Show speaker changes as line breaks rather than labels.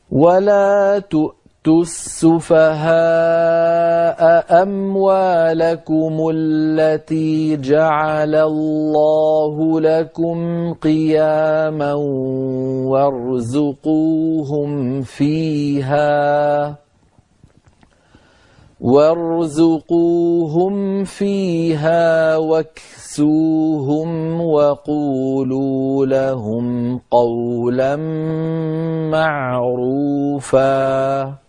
ولا تؤتوا السفهاء أموالكم التي جعل الله لكم قياما وارزقوهم فيها واكسوهم وقولوا لهم قولا معروفا.